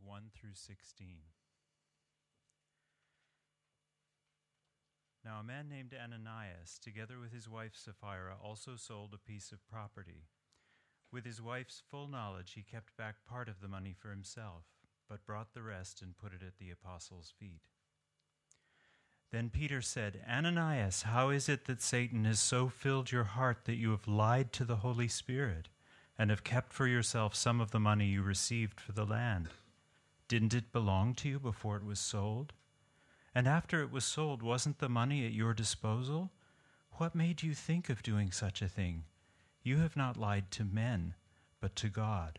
1 through 16. Now a man named Ananias, together with his wife Sapphira, also sold a piece of property. With his wife's full knowledge, he kept back part of the money for himself, but brought the rest and put it at the apostles' feet. Then Peter said, "Ananias, how is it that Satan has so filled your heart that you have lied to the Holy Spirit and have kept for yourself some of the money you received for the land? Didn't it belong to you before it was sold? And after it was sold, wasn't the money at your disposal? What made you think of doing such a thing? You have not lied to men, but to God."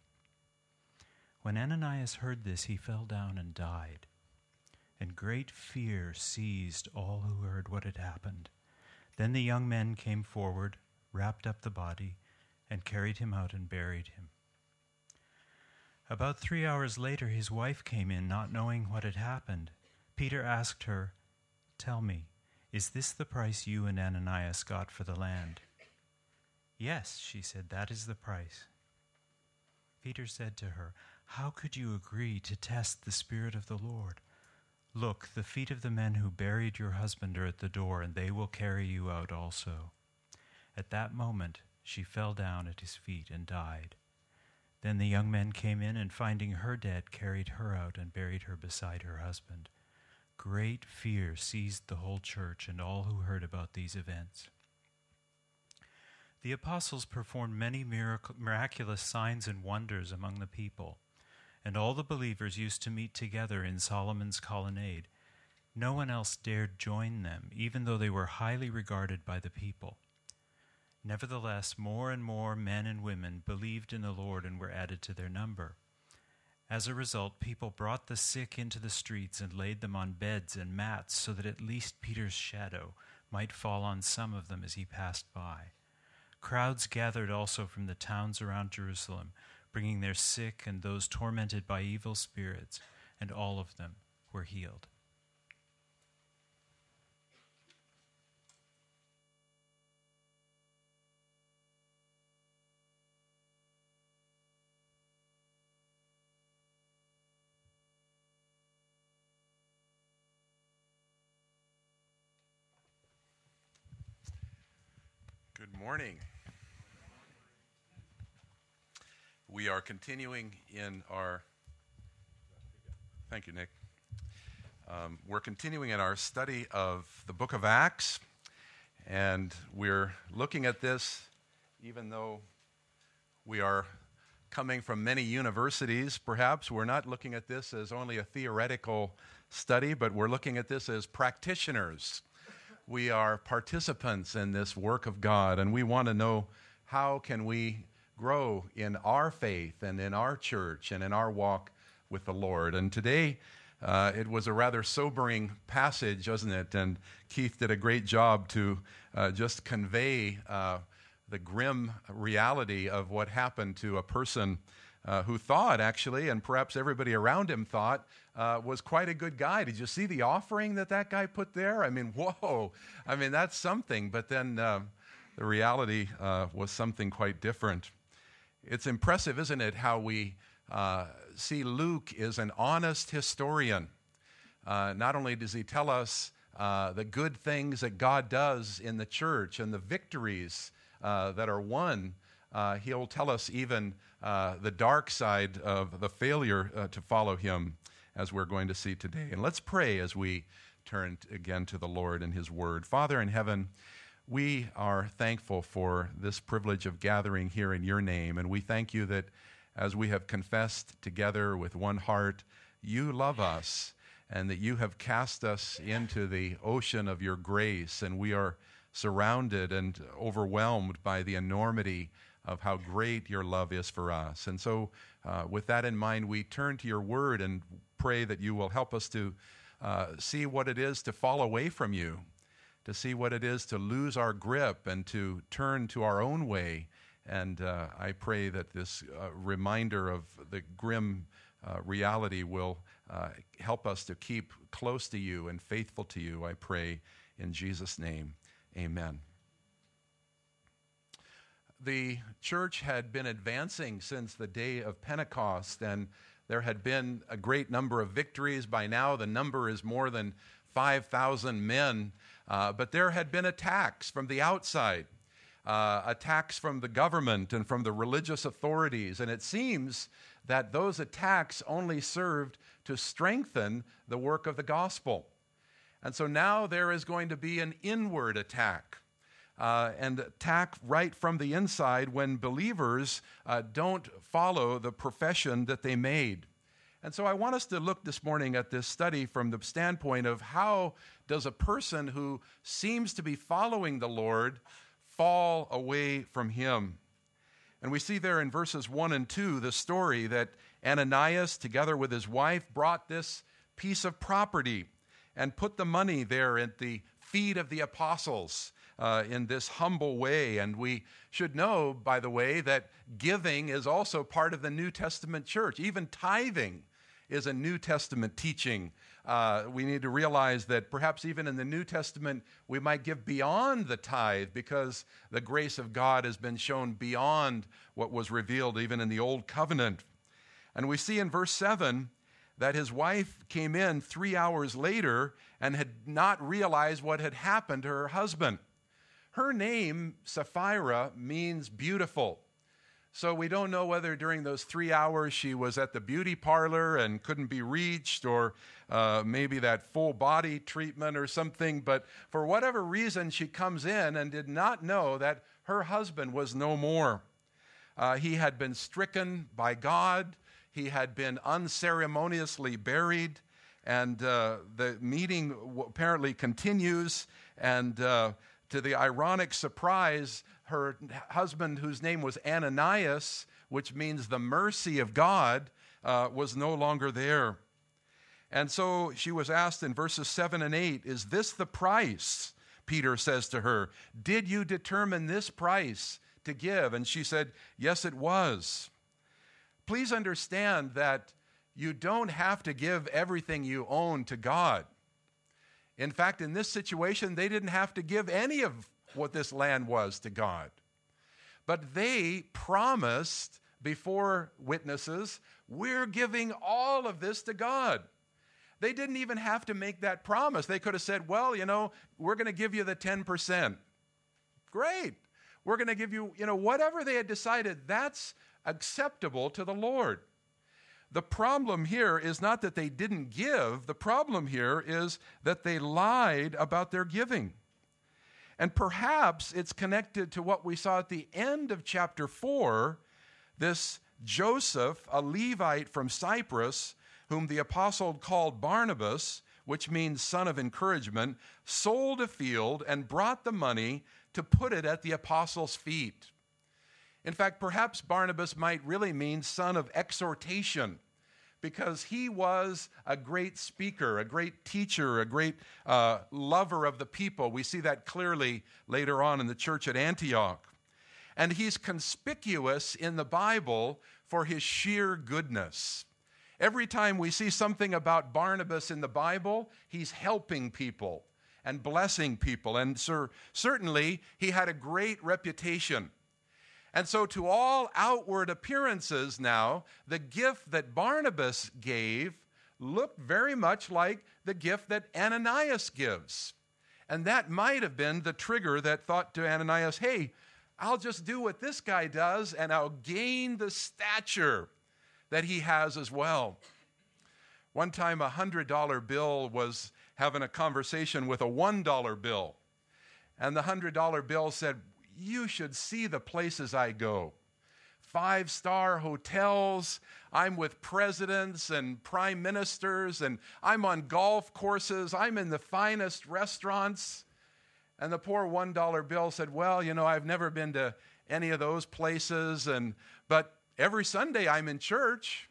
When Ananias heard this, he fell down and died. And great fear seized all who heard what had happened. Then the young men came forward, wrapped up the body, and carried him out and buried him. About 3 hours later, his wife came in, not knowing what had happened. Peter asked her, "Tell me, is this the price you and Ananias got for the land?" "Yes," she said, "that is the price." Peter said to her, "How could you agree to test the Spirit of the Lord? Look, the feet of the men who buried your husband are at the door, and they will carry you out also." At that moment, she fell down at his feet and died. Then the young men came in, and finding her dead, carried her out and buried her beside her husband. Great fear seized the whole church and all who heard about these events. The apostles performed many miraculous signs and wonders among the people, and all the believers used to meet together in Solomon's colonnade. No one else dared join them, even though they were highly regarded by the people. Nevertheless, more and more men and women believed in the Lord and were added to their number. As a result, people brought the sick into the streets and laid them on beds and mats so that at least Peter's shadow might fall on some of them as he passed by. Crowds gathered also from the towns around Jerusalem, bringing their sick and those tormented by evil spirits, and all of them were healed. Good morning. We are continuing in our... Thank you, Nick. We're continuing in our study of the book of Acts, and we're looking at this even though we are coming from many universities. Perhaps we're not looking at this as only a theoretical study, but we're looking at this as practitioners. We are participants in this work of God, and we want to know how can we grow in our faith and in our church and in our walk with the Lord. And today, it was a rather sobering passage, wasn't it? And Keith did a great job to just convey the grim reality of what happened to a person who thought, actually, and perhaps everybody around him thought, was quite a good guy. Did you see the offering that guy put there? I mean, whoa. I mean, that's something. But then the reality was something quite different. It's impressive, isn't it, how we see Luke is an honest historian. Not only does he tell us the good things that God does in the church and the victories that are won, he'll tell us even the dark side of the failure to follow him, as we're going to see today. And let's pray as we turn again to the Lord and his word. Father in heaven, we are thankful for this privilege of gathering here in your name, and we thank you that as we have confessed together with one heart, you love us, and that you have cast us into the ocean of your grace, and we are surrounded and overwhelmed by the enormity of how great your love is for us. And so with that in mind, we turn to your word and pray that you will help us to see what it is to fall away from you, to see what it is to lose our grip and to turn to our own way. And I pray that this reminder of the grim reality will help us to keep close to you and faithful to you, I pray in Jesus' name. Amen. the church had been advancing since the day of Pentecost, and there had been a great number of victories. By now, the number is more than 5,000 men, but there had been attacks from the outside, attacks from the government and from the religious authorities, and it seems that those attacks only served to strengthen the work of the gospel. And so now there is going to be an inward attack, and attack right from the inside when believers don't follow the profession that they made. And so I want us to look this morning at this study from the standpoint of how does a person who seems to be following the Lord fall away from him. And we see there in verses 1 and 2 the story that Ananias, together with his wife, brought this piece of property and put the money there at the feet of the apostles in this humble way. And we should know, by the way, that giving is also part of the New Testament church. Even tithing is a New Testament teaching. We need to realize that perhaps even in the New Testament, we might give beyond the tithe because the grace of God has been shown beyond what was revealed even in the Old Covenant. And we see in verse 7 that his wife came in 3 hours later and had not realized what had happened to her husband. Her name, Sapphira, means beautiful. So we don't know whether during those 3 hours she was at the beauty parlor and couldn't be reached, or maybe that full body treatment or something. But for whatever reason, she comes in and did not know that her husband was no more. He had been stricken by God. He had been unceremoniously buried. And the meeting apparently continues. And to the ironic surprise, her husband, whose name was Ananias, which means the mercy of God, was no longer there. And so she was asked in verses 7 and 8, "Is this the price?" Peter says to her, "Did you determine this price to give?" And she said, "Yes, it was." Please understand that you don't have to give everything you own to God. In fact, in this situation, they didn't have to give any of what this land was to God. But they promised before witnesses, "We're giving all of this to God." They didn't even have to make that promise. They could have said, "Well, we're going to give you the 10%. Great. We're going to give you, whatever they had decided, that's acceptable to the Lord. The problem here is not that they didn't give. The problem here is that they lied about their giving. And perhaps it's connected to what we saw at the end of chapter 4, this Joseph, a Levite from Cyprus, whom the apostle called Barnabas, which means son of encouragement, sold a field and brought the money to put it at the apostles' feet. In fact, perhaps Barnabas might really mean son of exhortation, because he was a great speaker, a great teacher, a great lover of the people. We see that clearly later on in the church at Antioch. And he's conspicuous in the Bible for his sheer goodness. Every time we see something about Barnabas in the Bible, he's helping people and blessing people. And certainly, he had a great reputation. And so to all outward appearances now, the gift that Barnabas gave looked very much like the gift that Ananias gives. And that might have been the trigger that thought to Ananias, "Hey, I'll just do what this guy does, and I'll gain the stature that he has as well." One time, a $100 bill was having a conversation with a $1 bill. And the $100 bill said, "You should see the places I go. 5-star hotels. I'm with presidents and prime ministers, and I'm on golf courses. I'm in the finest restaurants." And the poor $1 bill said, "Well, I've never been to any of those places, but every Sunday I'm in church."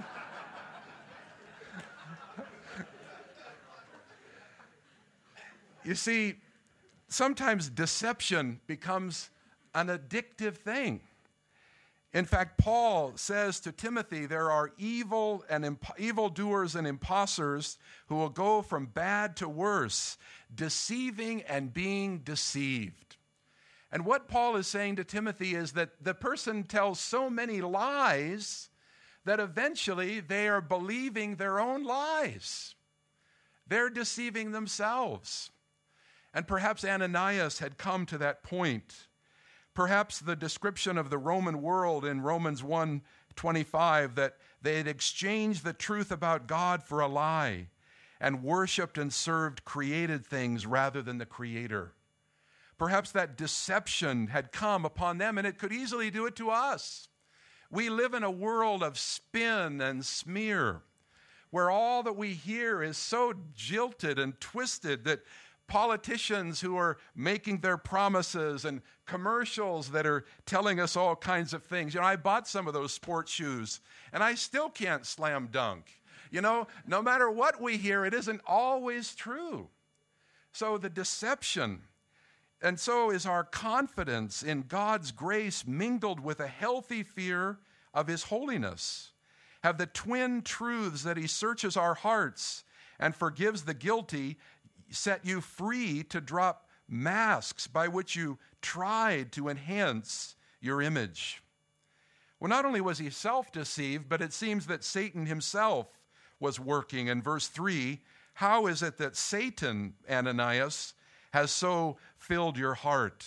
You see, sometimes deception becomes an addictive thing. In fact, Paul says to Timothy, there are evildoers and impostors who will go from bad to worse, deceiving and being deceived. And what Paul is saying to Timothy is that the person tells so many lies that eventually they are believing their own lies. They're deceiving themselves. And perhaps Ananias had come to that point. Perhaps the description of the Roman world in Romans 1:25, that they had exchanged the truth about God for a lie and worshiped and served created things rather than the Creator. Perhaps that deception had come upon them, and it could easily do it to us. We live in a world of spin and smear, where all that we hear is so jilted and twisted that politicians who are making their promises and commercials that are telling us all kinds of things. I bought some of those sports shoes, and I still can't slam dunk. No matter what we hear, it isn't always true. So the deception, and so is our confidence in God's grace mingled with a healthy fear of His holiness, have the twin truths that He searches our hearts and forgives the guilty set you free to drop masks by which you tried to enhance your image. Well, not only was he self-deceived, but it seems that Satan himself was working. In verse 3, how is it that Satan, Ananias, has so filled your heart?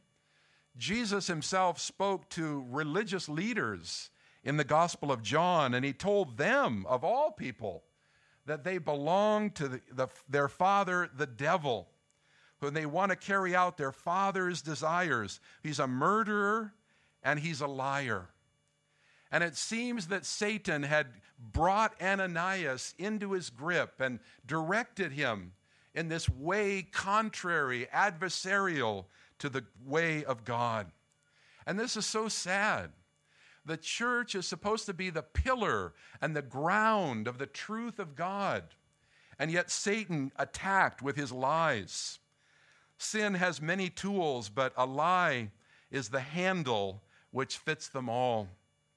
Jesus himself spoke to religious leaders in the Gospel of John, and he told them, of all people, that they belong to their father, the devil, when they want to carry out their father's desires. He's a murderer and he's a liar. And it seems that Satan had brought Ananias into his grip and directed him in this way contrary, adversarial to the way of God. And this is so sad. The church is supposed to be the pillar and the ground of the truth of God. And yet Satan attacked with his lies. Sin has many tools, but a lie is the handle which fits them all.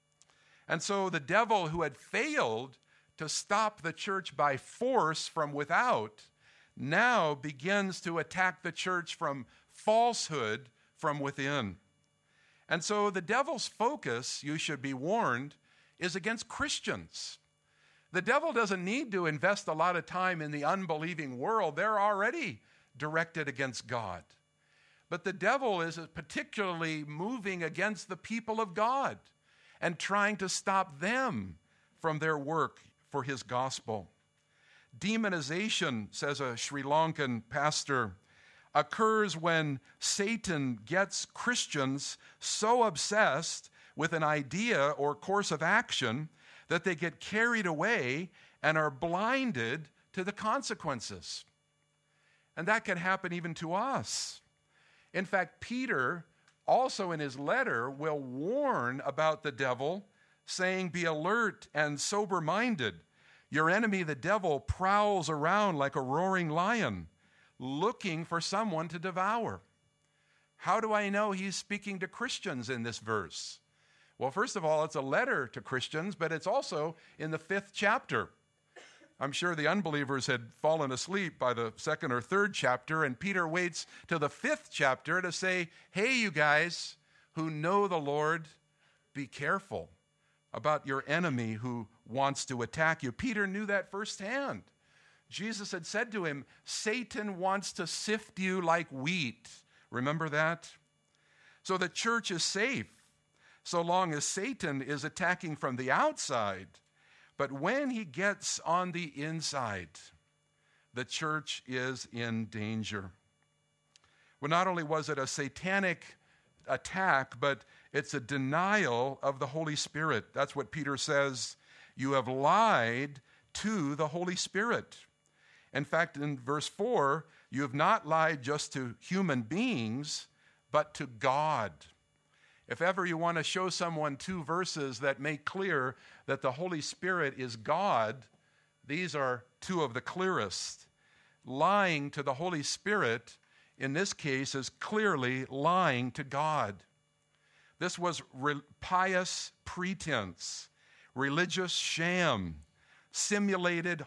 And so the devil, who had failed to stop the church by force from without, now begins to attack the church from falsehood from within. And so the devil's focus, you should be warned, is against Christians. The devil doesn't need to invest a lot of time in the unbelieving world. They're already directed against God. But the devil is particularly moving against the people of God and trying to stop them from their work for his gospel. Demonization, says a Sri Lankan pastor, occurs when Satan gets Christians so obsessed with an idea or course of action that they get carried away and are blinded to the consequences. And that can happen even to us. In fact, Peter, also in his letter, will warn about the devil, saying, "Be alert and sober-minded. Your enemy, the devil, prowls around like a roaring lion, looking for someone to devour." How do I know he's speaking to Christians in this verse? Well, first of all, it's a letter to Christians, but it's also in the 5th chapter. I'm sure the unbelievers had fallen asleep by the 2nd or 3rd chapter, and Peter waits till the 5th chapter to say, hey, you guys who know the Lord, be careful about your enemy who wants to attack you. Peter knew that firsthand. Jesus had said to him, Satan wants to sift you like wheat. Remember that? So the church is safe so long as Satan is attacking from the outside. But when he gets on the inside, the church is in danger. Well, not only was it a satanic attack, but it's a denial of the Holy Spirit. That's what Peter says. You have lied to the Holy Spirit. In fact, in verse 4, you have not lied just to human beings, but to God. If ever you want to show someone 2 verses that make clear that the Holy Spirit is God, these are 2 of the clearest. Lying to the Holy Spirit, in this case, is clearly lying to God. This was pious pretense, religious sham, simulated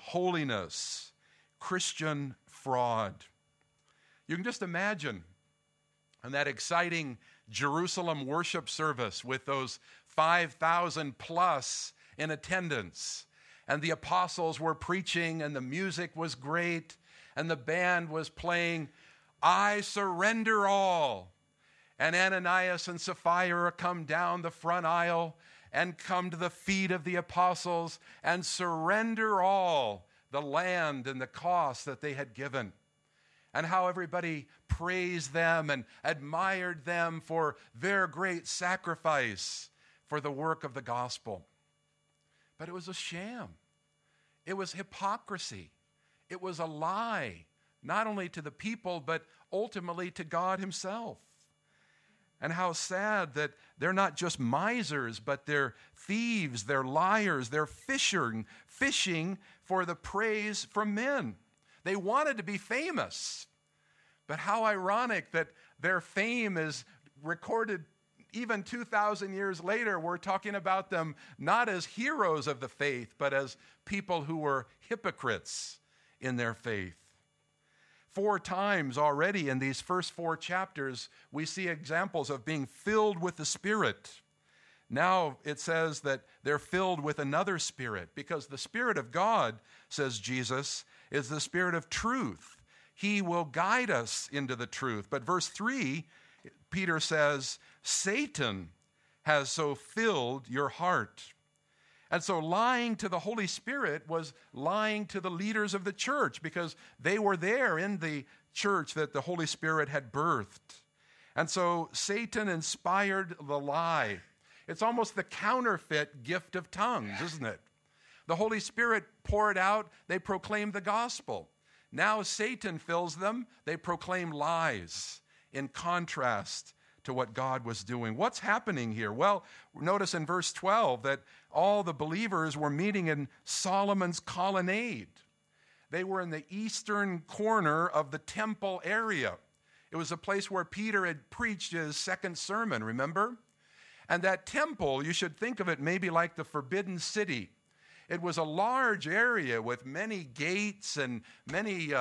holiness, Christian fraud. You can just imagine And that exciting Jerusalem worship service with those 5,000 plus in attendance. And the apostles were preaching, and the music was great, and the band was playing, "I Surrender All." And Ananias and Sapphira come down the front aisle and come to the feet of the apostles and surrender all the land and the cost that they had given. And how everybody praised them and admired them for their great sacrifice for the work of the gospel. But it was a sham. It was hypocrisy. It was a lie, not only to the people, but ultimately to God himself. And how sad that they're not just misers, but they're thieves, they're liars, they're fishing for the praise from men. They wanted to be famous. But how ironic that their fame is recorded even 2,000 years later. We're talking about them not as heroes of the faith, but as people who were hypocrites in their faith. 4 times already in these first 4 chapters, we see examples of being filled with the Spirit. Now it says that they're filled with another spirit, because the Spirit of God, says Jesus, is the Spirit of truth. He will guide us into the truth. But verse 3, Peter says, Satan has so filled your heart. And so lying to the Holy Spirit was lying to the leaders of the church, because they were there in the church that the Holy Spirit had birthed. And so Satan inspired the lie. It's almost the counterfeit gift of tongues, isn't it? The Holy Spirit poured out, they proclaimed the gospel. Now Satan fills them, they proclaim lies in contrast to what God was doing. What's happening here? Well, notice in verse 12 that all the believers were meeting in Solomon's colonnade. They were in the eastern corner of the temple area. It was a place where Peter had preached his second sermon, remember? And that temple, you should think of it maybe like the Forbidden City. It was a large area with many gates and many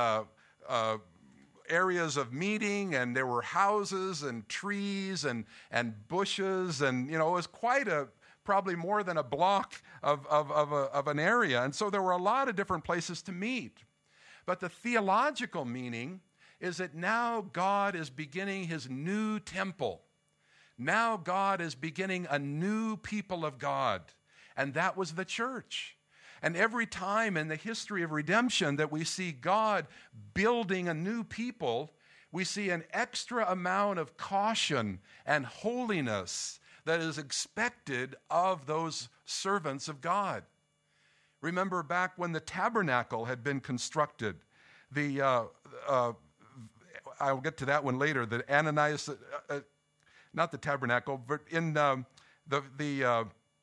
areas of meeting, and there were houses and trees and bushes, and it was quite probably more than a block of an area. And so there were a lot of different places to meet. But the theological meaning is that now God is beginning his new temple. Now God is beginning a new people of God, and that was the church. And every time in the history of redemption that we see God building a new people, we see an extra amount of caution and holiness that is expected of those servants of God. Remember back when the tabernacle had been constructed, I'll get to that one later, the Ananias, not the tabernacle, but in the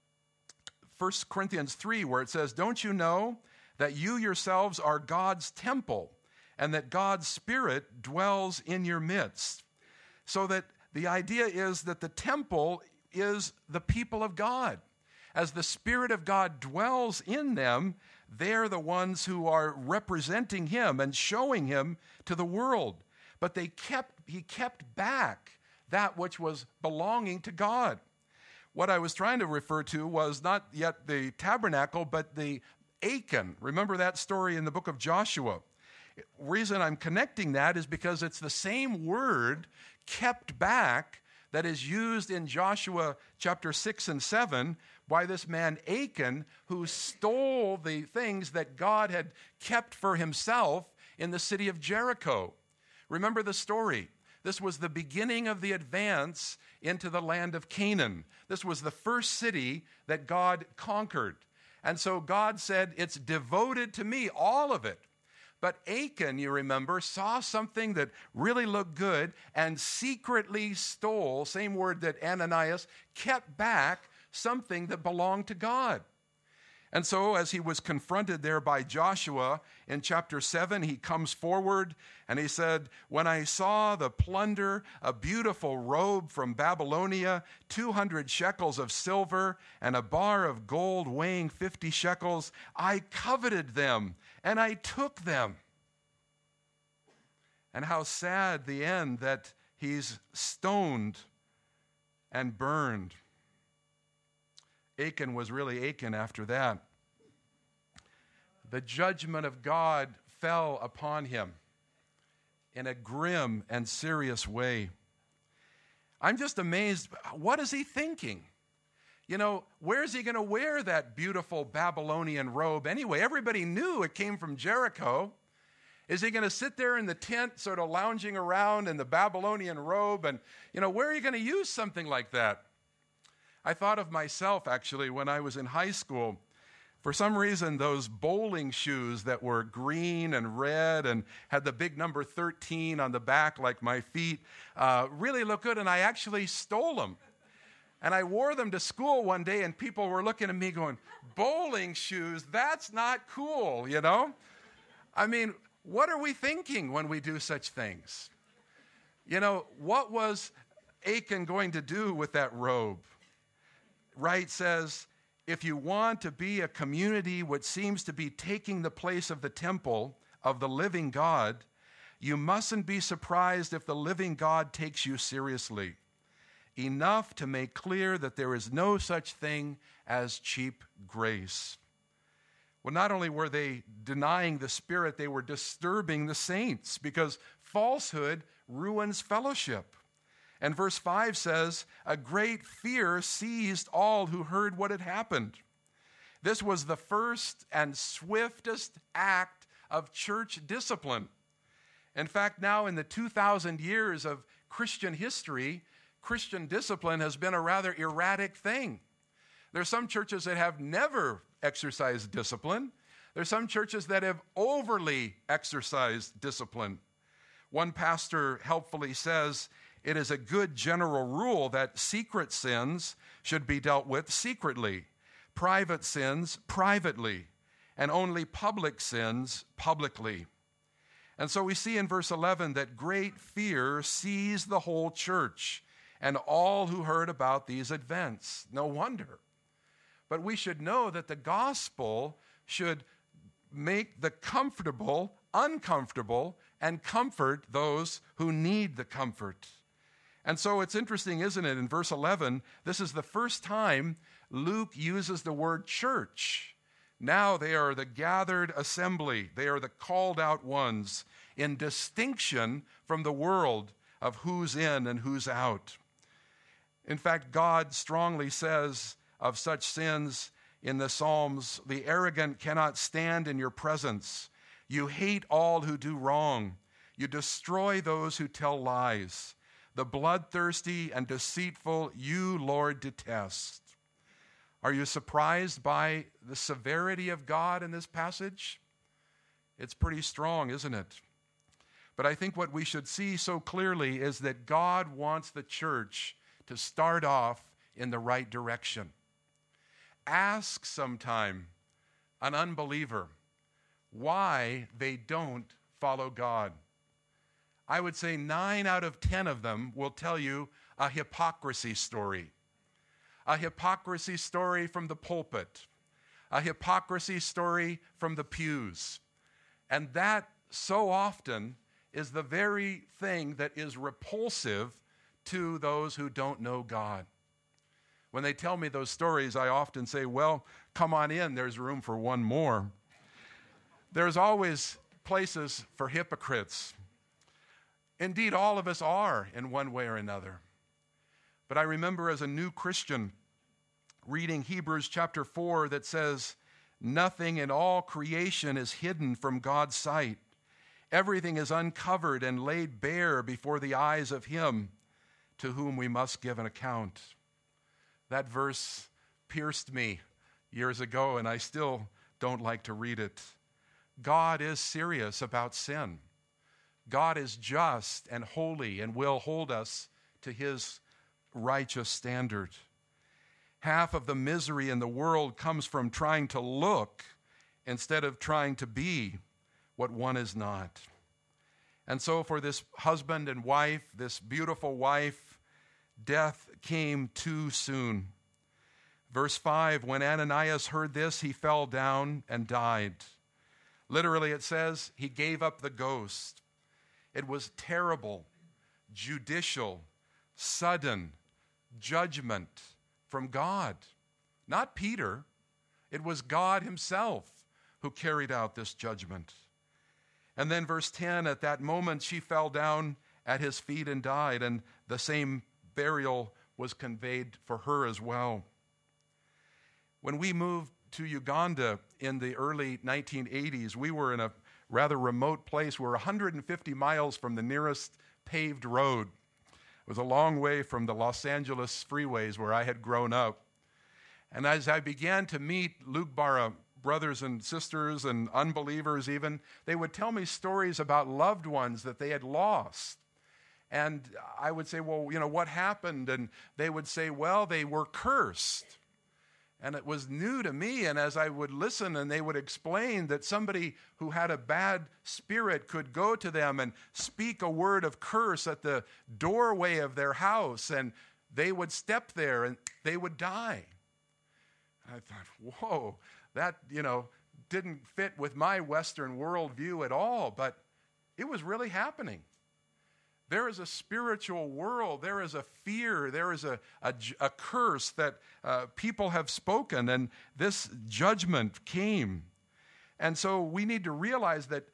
1 Corinthians 3, where it says, don't you know that you yourselves are God's temple and that God's Spirit dwells in your midst? So that the idea is that the temple is the people of God. As the Spirit of God dwells in them, they're the ones who are representing him and showing him to the world. But he kept back that which was belonging to God. What I was trying to refer to was not yet the tabernacle, but the Achan. Remember that story in the book of Joshua? Reason I'm connecting that is because it's the same word, kept back, that is used in Joshua chapter 6 and 7 by this man Achan, who stole the things that God had kept for himself in the city of Jericho. Remember the story. This was the beginning of the advance into the land of Canaan. This was the first city that God conquered. And so God said, it's devoted to me, all of it. But Achan, you remember, saw something that really looked good and secretly stole, same word that Ananias, kept back something that belonged to God. And so as he was confronted there by Joshua in chapter 7, he comes forward and he said, when I saw the plunder, a beautiful robe from Babylonia, 200 shekels of silver, and a bar of gold weighing 50 shekels, I coveted them and I took them. And how sad the end that he's stoned and burned. Achan was really Achan after that. The judgment of God fell upon him in a grim and serious way. I'm just amazed. What is he thinking? You know, where is he going to wear that beautiful Babylonian robe anyway? Everybody knew it came from Jericho. Is he going to sit there in the tent sort of lounging around in the Babylonian robe? And, you know, where are you going to use something like that? I thought of myself, actually, when I was in high school. For some reason, those bowling shoes that were green and red and had the big number 13 on the back like my feet really looked good, and I actually stole them. And I wore them to school one day, and people were looking at me going, bowling shoes, that's not cool, you know? I mean, what are we thinking when we do such things? You know, what was Achan going to do with that robe? Wright says, if you want to be a community which seems to be taking the place of the temple of the living God, you mustn't be surprised if the living God takes you seriously. Enough to make clear that there is no such thing as cheap grace. Well, not only were they denying the Spirit, they were disturbing the saints, because falsehood ruins fellowship. And verse 5 says, a great fear seized all who heard what had happened. This was the first and swiftest act of church discipline. In fact, now in the 2,000 years of Christian history, Christian discipline has been a rather erratic thing. There are some churches that have never exercised discipline. There are some churches that have overly exercised discipline. One pastor helpfully says, it is a good general rule that secret sins should be dealt with secretly, private sins privately, and only public sins publicly. And so we see in verse 11 that great fear seized the whole church and all who heard about these events. No wonder. But we should know that the gospel should make the comfortable uncomfortable and comfort those who need the comfort. And so it's interesting, isn't it? In verse 11, this is the first time Luke uses the word church. Now they are the gathered assembly. They are the called out ones, in distinction from the world of who's in and who's out. In fact, God strongly says of such sins in the Psalms, the arrogant cannot stand in your presence. You hate all who do wrong. You destroy those who tell lies. The bloodthirsty and deceitful you, Lord, detest. Are you surprised by the severity of God in this passage? It's pretty strong, isn't it? But I think what we should see so clearly is that God wants the church to start off in the right direction. Ask sometime an unbeliever why they don't follow God. I would say 9 out of 10 of them will tell you a hypocrisy story. A hypocrisy story from the pulpit. A hypocrisy story from the pews. And that so often is the very thing that is repulsive to those who don't know God. When they tell me those stories, I often say, well, come on in, there's room for one more. There's always places for hypocrites. Indeed, all of us are in one way or another. But I remember as a new Christian reading Hebrews chapter 4 that says, nothing in all creation is hidden from God's sight. Everything is uncovered and laid bare before the eyes of Him to whom we must give an account. That verse pierced me years ago, and I still don't like to read it. God is serious about sin. God is just and holy and will hold us to His righteous standard. Half of the misery in the world comes from trying to look instead of trying to be what one is not. And so for this husband and wife, this beautiful wife, death came too soon. Verse 5, when Ananias heard this, he fell down and died. Literally it says he gave up the ghost. It was terrible. judicial, sudden judgment from God. Not Peter. It was God himself who carried out this judgment. And then verse 10, at that moment she fell down at his feet and died, and the same burial was conveyed for her as well. When we moved to Uganda in the early 1980s, we were in a rather remote place. We were 150 miles from the nearest paved road. It was a long way from the Los Angeles freeways where I had grown up. And as I began to meet Lugbara brothers and sisters and unbelievers even, they would tell me stories about loved ones that they had lost. And I would say, well, what happened? And they would say, well, they were cursed. And it was new to me, and as I would listen and they would explain that somebody who had a bad spirit could go to them and speak a word of curse at the doorway of their house, and they would step there and they would die. And I thought, whoa, that, didn't fit with my Western worldview at all, but it was really happening. There is a spiritual world. There is a fear. There is a curse that people have spoken, and this judgment came. And so we need to realize that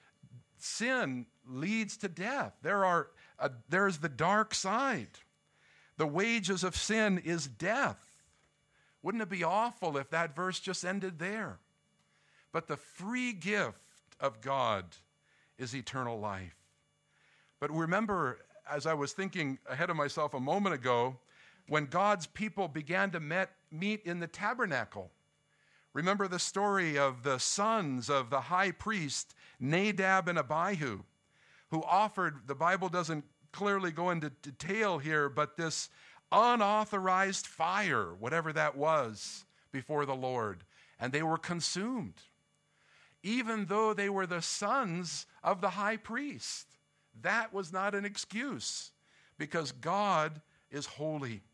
sin leads to death. There's the dark side. The wages of sin is death. Wouldn't it be awful if that verse just ended there? But the free gift of God is eternal life. But remember, as I was thinking ahead of myself a moment ago, when God's people began to meet in the tabernacle. Remember the story of the sons of the high priest, Nadab and Abihu, who offered, the Bible doesn't clearly go into detail here, but this unauthorized fire, whatever that was, before the Lord, and they were consumed, even though they were the sons of the high priest. That was not an excuse, because God is holy.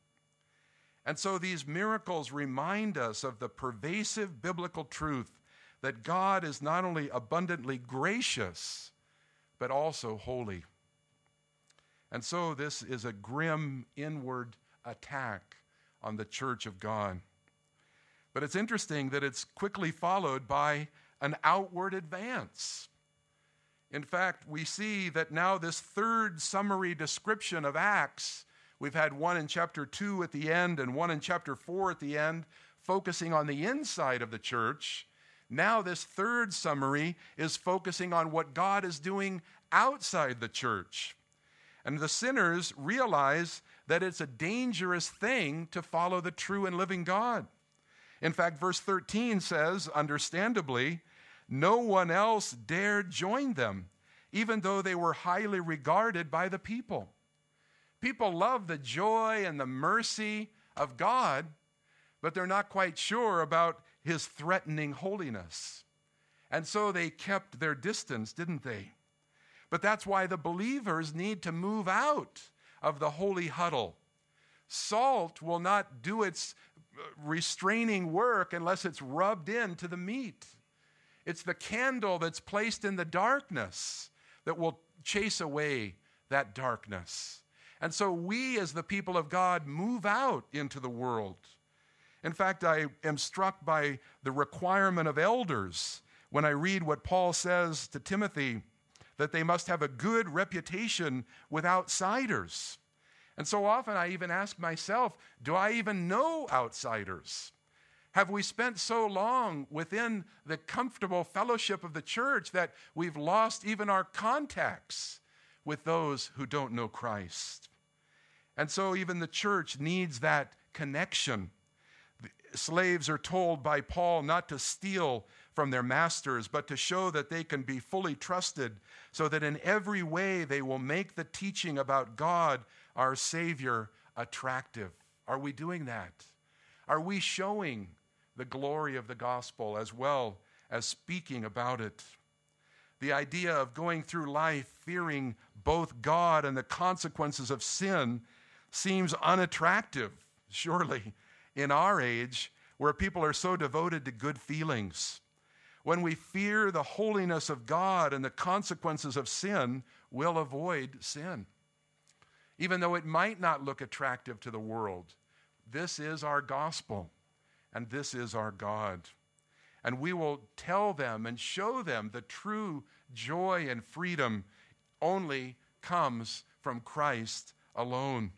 And so these miracles remind us of the pervasive biblical truth that God is not only abundantly gracious, but also holy. And so this is a grim inward attack on the church of God. But it's interesting that it's quickly followed by an outward advance. In fact, we see that now this third summary description of Acts, we've had one in chapter 2 at the end and one in chapter 4 at the end, focusing on the inside of the church. Now this third summary is focusing on what God is doing outside the church. And the sinners realize that it's a dangerous thing to follow the true and living God. In fact, verse 13 says, understandably, no one else dared join them, even though they were highly regarded by the people. People love the joy and the mercy of God, but they're not quite sure about his threatening holiness. And so they kept their distance, didn't they? But that's why the believers need to move out of the holy huddle. Salt will not do its restraining work unless it's rubbed into the meat. It's the candle that's placed in the darkness that will chase away that darkness. And so we, as the people of God, move out into the world. In fact, I am struck by the requirement of elders when I read what Paul says to Timothy, that they must have a good reputation with outsiders. And so often I even ask myself, do I even know outsiders? Have we spent so long within the comfortable fellowship of the church that we've lost even our contacts with those who don't know Christ? And so even the church needs that connection. Slaves are told by Paul not to steal from their masters, but to show that they can be fully trusted, so that in every way they will make the teaching about God, our Savior, attractive. Are we doing that? Are we showing the glory of the gospel as well as speaking about it? The idea of going through life fearing both God and the consequences of sin seems unattractive, surely, in our age where people are so devoted to good feelings. When we fear the holiness of God and the consequences of sin, we'll avoid sin. even though it might not look attractive to the world. This is our gospel, and this is our God. And we will tell them and show them the true joy and freedom only comes from Christ alone.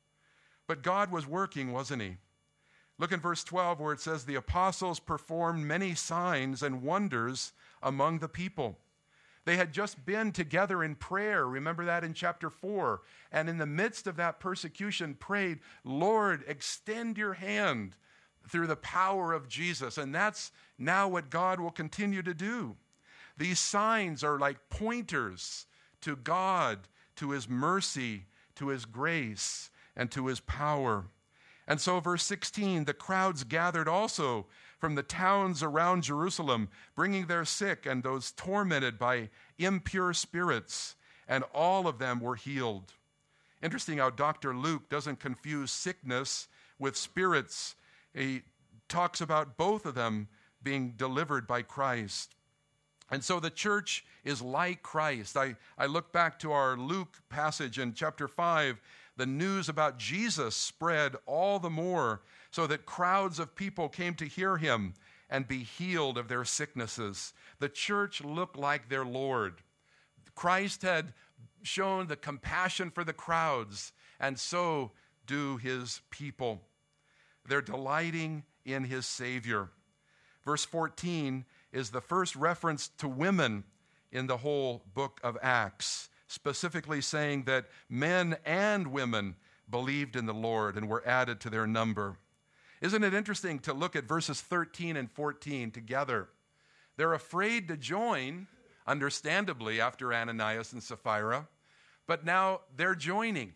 But God was working, wasn't he? Look in verse 12 where it says, the apostles performed many signs and wonders among the people. They had just been together in prayer. Remember that in chapter 4. And in the midst of that persecution prayed, Lord, extend your hand through the power of Jesus. And that's now what God will continue to do. These signs are like pointers to God, to his mercy, to his grace, and to his power. And so verse 16, the crowds gathered also from the towns around Jerusalem, bringing their sick and those tormented by impure spirits, and all of them were healed. Interesting how Dr. Luke doesn't confuse sickness with spirits. He talks about both of them being delivered by Christ. And so the church is like Christ. I look back to our Luke passage in chapter 5. The news about Jesus spread all the more so that crowds of people came to hear him and be healed of their sicknesses. The church looked like their Lord. Christ had shown the compassion for the crowds, and so do his people. They're delighting in his Savior. Verse 14 is the first reference to women in the whole book of Acts, specifically saying that men and women believed in the Lord and were added to their number. Isn't it interesting to look at verses 13 and 14 together? They're afraid to join, understandably, after Ananias and Sapphira, but now they're joining.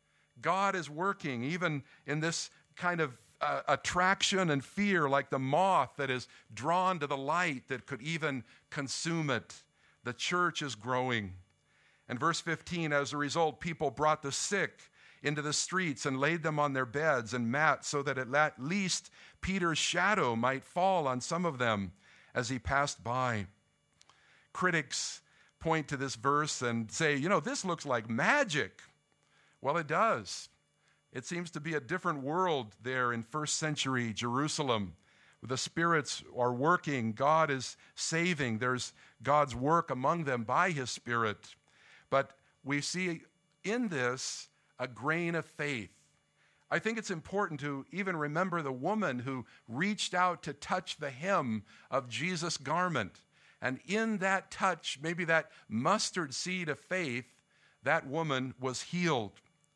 God is working, even in this kind of attraction and fear, like the moth that is drawn to the light that could even consume it. The church is growing. And verse 15, as a result, people brought the sick into the streets and laid them on their beds and mats so that at least Peter's shadow might fall on some of them as he passed by. Critics point to this verse and say, this looks like magic. Well, it does. It seems to be a different world there in first century Jerusalem. The spirits are working. God is saving. There's God's work among them by his Spirit. But we see in this a grain of faith. I think it's important to even remember the woman who reached out to touch the hem of Jesus' garment. And in that touch, maybe that mustard seed of faith, that woman was healed.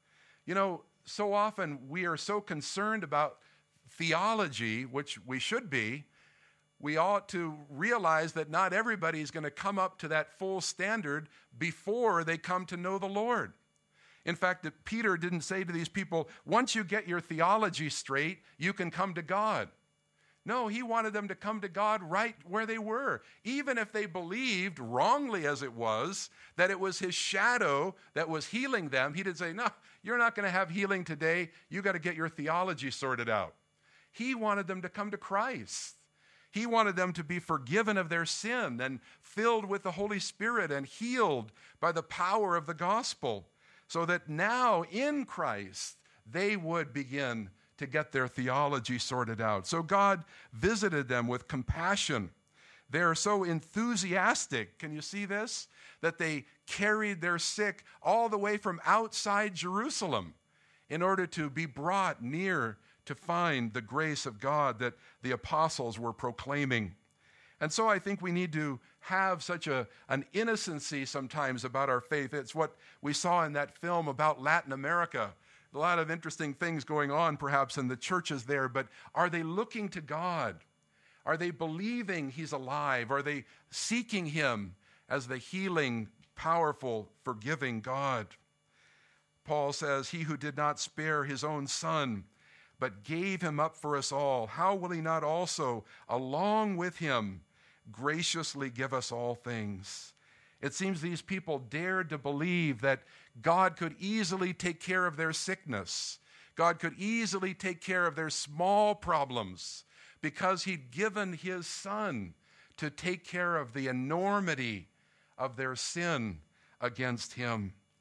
So often we are so concerned about theology, which we should be. We ought to realize that not everybody is going to come up to that full standard before they come to know the Lord. In fact, that Peter didn't say to these people, once you get your theology straight, you can come to God. No, he wanted them to come to God right where they were. Even if they believed, wrongly as it was, that it was his shadow that was healing them, he didn't say, no, you're not going to have healing today. You got to get your theology sorted out. He wanted them to come to Christ. He wanted them to be forgiven of their sin and filled with the Holy Spirit and healed by the power of the gospel, so that now in Christ they would begin to get their theology sorted out. So God visited them with compassion. They're so enthusiastic, can you see this? That they carried their sick all the way from outside Jerusalem in order to be brought near to find the grace of God that the apostles were proclaiming. And so I think we need to have such an innocency sometimes about our faith. It's what we saw in that film about Latin America. A lot of interesting things going on perhaps in the churches there, but are they looking to God? Are they believing he's alive? Are they seeking him as the healing, powerful, forgiving God? Paul says, he who did not spare his own son, but gave him up for us all, how will he not also, along with him, graciously give us all things? It seems these people dared to believe that God could easily take care of their sickness. God could easily take care of their small problems because he'd given his son to take care of the enormity of their sin against him.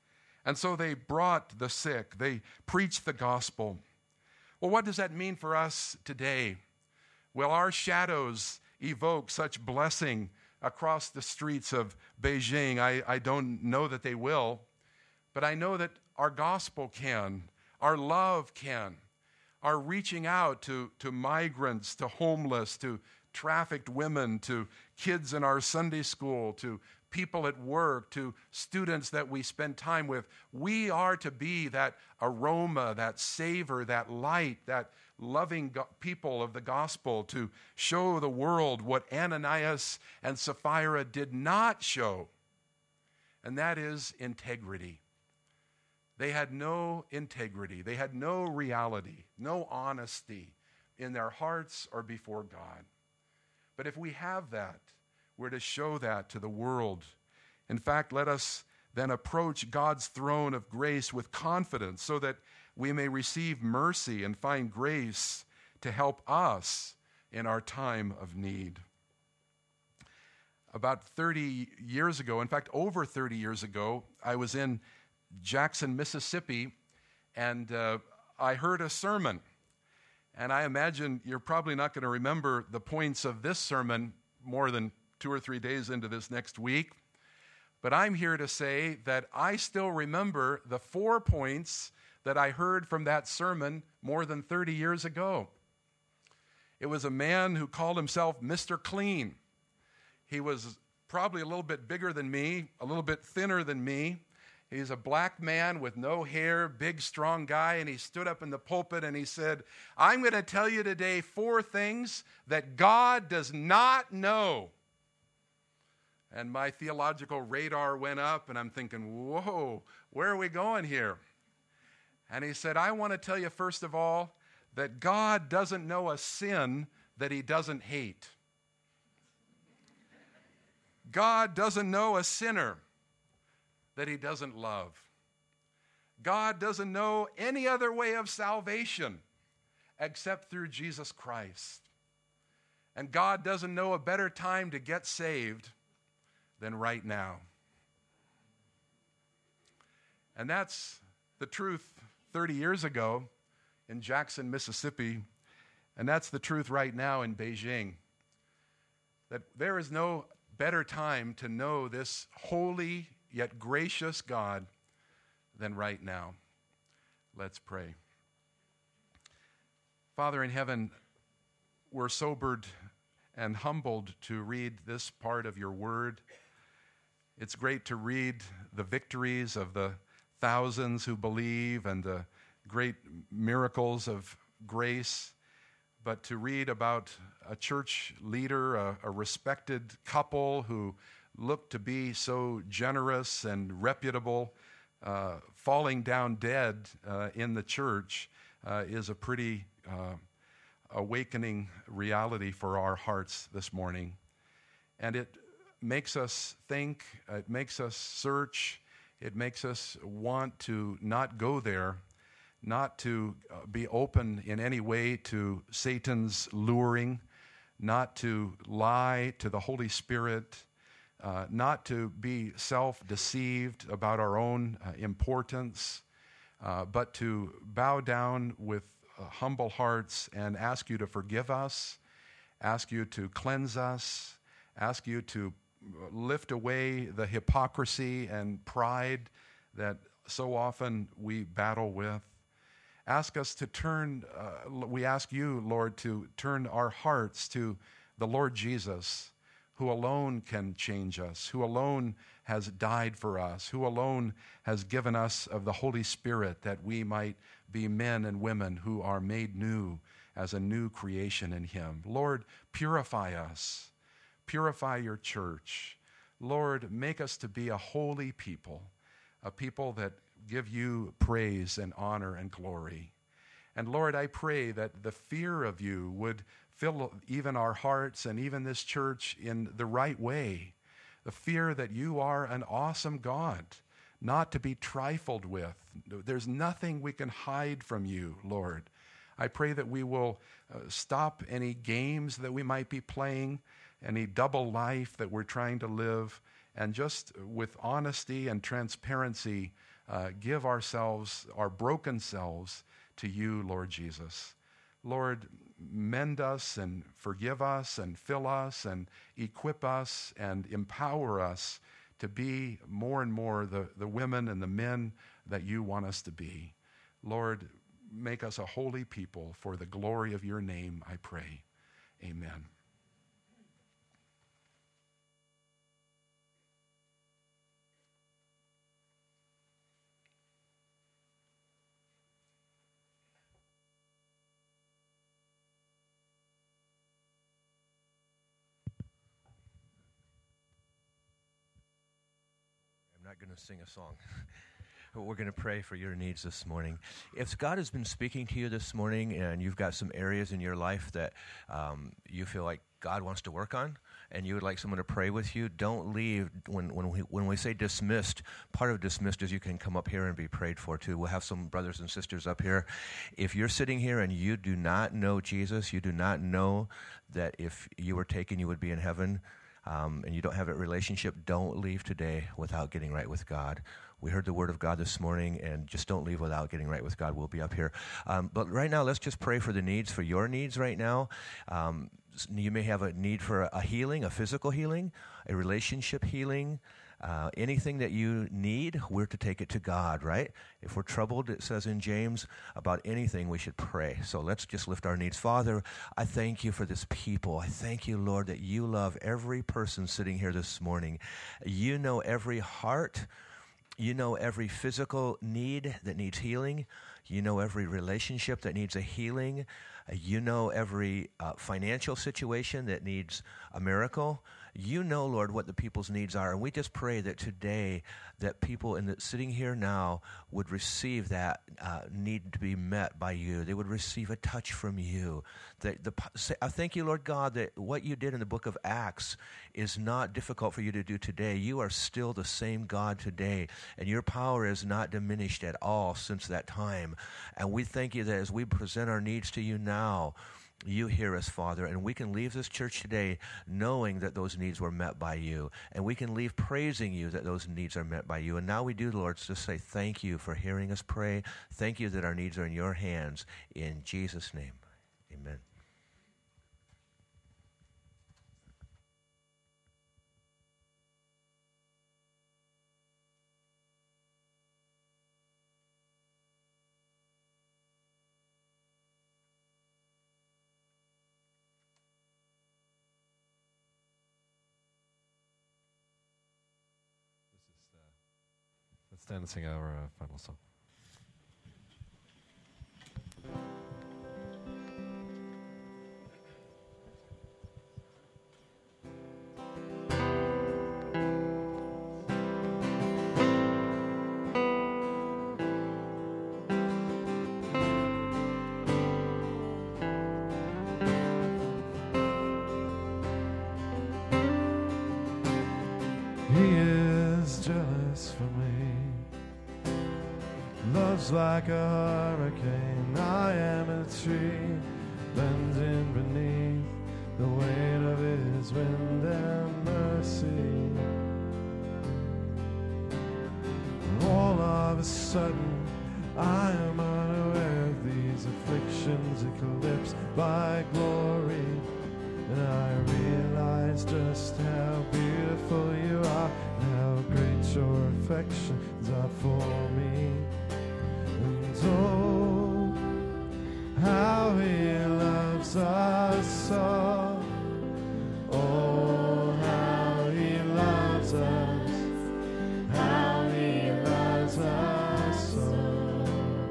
And so they brought the sick. They preached the gospel. Well, what does that mean for us today? Will our shadows evoke such blessing across the streets of Beijing? I don't know that they will, but I know that our gospel can, our love can, our reaching out to migrants, to homeless, to trafficked women, to kids in our Sunday school, to people at work, to students that we spend time with. We are to be that aroma, that savor, that light, that loving people of the gospel, to show the world what Ananias and Sapphira did not show, and that is integrity. They had no integrity. They had no reality, no honesty in their hearts or before God. But if we have that, we're to show that to the world. In fact, let us then approach God's throne of grace with confidence so that we may receive mercy and find grace to help us in our time of need. About 30 years ago, in fact, over 30 years ago, I was in Jackson, Mississippi, and I heard a sermon. And I imagine you're probably not going to remember the points of this sermon more than 2 or 3 days into this next week. But I'm here to say that I still remember the 4 points that I heard from that sermon more than 30 years ago. It was a man who called himself Mr. Clean. He was probably a little bit bigger than me, a little bit thinner than me. He's a black man with no hair, big, strong guy, and he stood up in the pulpit and he said, I'm going to tell you today 4 things that God does not know. And my theological radar went up, and I'm thinking, whoa, where are we going here? And he said, I want to tell you, first of all, that God doesn't know a sin that he doesn't hate. God doesn't know a sinner that he doesn't love. God doesn't know any other way of salvation except through Jesus Christ. And God doesn't know a better time to get saved than right now. And that's the truth 30 years ago in Jackson, Mississippi, and that's the truth right now in Beijing. That there is no better time to know this holy yet gracious God than right now. Let's pray. Father in heaven, we're sobered and humbled to read this part of your word. It's great to read the victories of the thousands who believe and the great miracles of grace, but to read about a church leader, a respected couple who looked to be so generous and reputable, falling down dead in the church is a pretty awakening reality for our hearts this morning. And it makes us think, it makes us search, it makes us want to not go there, not to be open in any way to Satan's luring, not to lie to the Holy Spirit, not to be self-deceived about our own importance, but to bow down with humble hearts and ask you to forgive us, ask you to cleanse us, ask you to lift away the hypocrisy and pride that so often we battle with. Ask us to turn, we ask you, Lord, to turn our hearts to the Lord Jesus, who alone can change us, who alone has died for us, who alone has given us of the Holy Spirit that we might be men and women who are made new as a new creation in him. Lord, purify us. Purify your church. Lord, make us to be a holy people, a people that give you praise and honor and glory. And Lord, I pray that the fear of you would fill even our hearts and even this church in the right way. The fear that you are an awesome God, not to be trifled with. There's nothing we can hide from you, Lord. I pray that we will stop any games that we might be playing, any double life that we're trying to live, and just with honesty and transparency, give ourselves, our broken selves, to you, Lord Jesus. Lord, mend us and forgive us and fill us and equip us and empower us to be more and more the women and the men that you want us to be. Lord, make us a holy people for the glory of your name, I pray. Amen. I'm not going to sing a song. We're going to pray for your needs this morning. If God has been speaking to you this morning and you've got some areas in your life that you feel like God wants to work on and you would like someone to pray with you, don't leave. When we say dismissed, part of dismissed is you can come up here and be prayed for too. We'll have some brothers and sisters up here. If you're sitting here and you do not know Jesus, you do not know that if you were taken you would be in heaven, and you don't have a relationship, don't leave today without getting right with God. We heard the word of God this morning, and just don't leave without getting right with God. We'll be up here. But right now, let's just pray for the needs, for your needs right now. You may have a need for a healing, a physical healing, a relationship healing. Anything that you need, we're to take it to God, right? If we're troubled, it says in James, about anything we should pray. So let's just lift our needs. Father, I thank you for this people. I thank you, Lord, that you love every person sitting here this morning. You know every heart. You know every physical need that needs healing. You know every relationship that needs a healing. You know every financial situation that needs a miracle. You know, Lord, what the people's needs are. And we just pray that today that people sitting here now would receive that need to be met by you. They would receive a touch from you. I thank you, Lord God, that what you did in the book of Acts is not difficult for you to do today. You are still the same God today, and your power is not diminished at all since that time. And we thank you that as we present our needs to you now, you hear us, Father, and we can leave this church today knowing that those needs were met by you, and we can leave praising you that those needs are met by you. And now we do, Lord, just say thank you for hearing us pray. Thank you that our needs are in your hands. In Jesus' name, amen. Let's stand and sing our final song. He is jealous for me, loves like a hurricane. I am a tree bending beneath the weight of his wind and mercy. All of a sudden I am unaware of these afflictions eclipsed by glory, and I realize just how beautiful you are, and how great your affections are for me. And oh, how he loves us all. Oh, how he loves us. How he loves us all.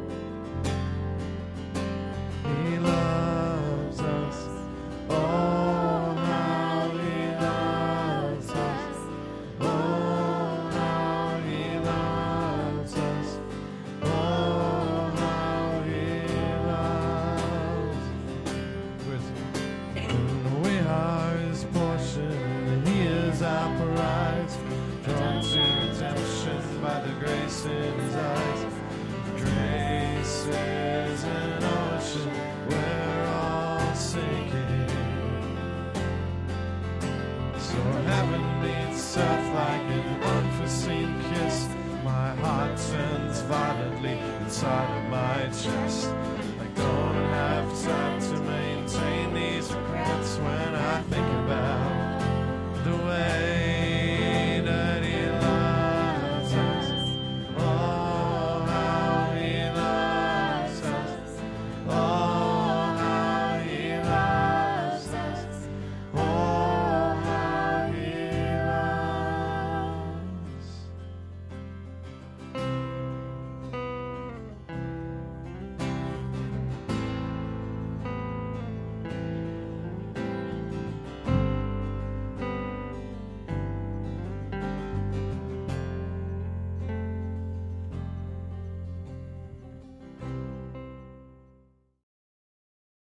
He loves us. Oh, how he loves us. Oh, how he loves us. Oh, how he loves. And we are his portion, and he is our prize, drawn to redemption by the grace in his eyes. Grace is an ocean we're all sinking. So heaven meets earth like an unforeseen kiss. My heart turns inside of my chest.